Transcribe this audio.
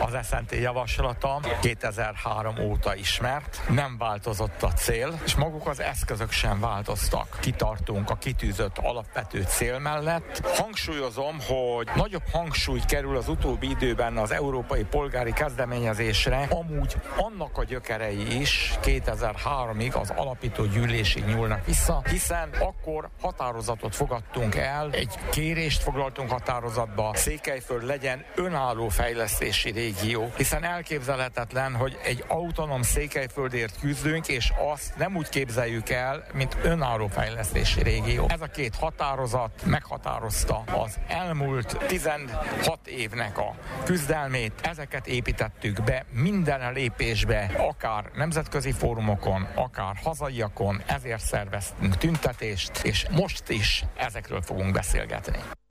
Az SZNT javaslata 2003 óta ismert, nem változott a cél, és maguk az eszközök sem változtak. Kitartunk a kitűzött alapvető cél mellett. Hangsúlyozom, hogy nagyobb hangsúly kerül az utóbbi időben az európai polgári kezdeményezésre, amúgy annak a gyökerei is 2003-ig az alapító gyűlésig nyúlnak vissza, hiszen akkor határozatot fogadtunk el, egy kérést foglaltunk határozatba, Székelyföld legyen önálló fejlesztési régió, hiszen elképzelhetetlen, hogy egy autonóm Székelyföldért küzdünk, és azt nem úgy képzeljük el, mint önálló fejlesztési régió. Ez a két határozat meghatározta az elmúlt 16 évnek a küzdelmét, ezeket építettük be minden lépésbe, akár nemzetközi fórumokon, akár hazaiakon, ezért szerveztünk tüntetést, és most is ezekről fogunk beszélgetni.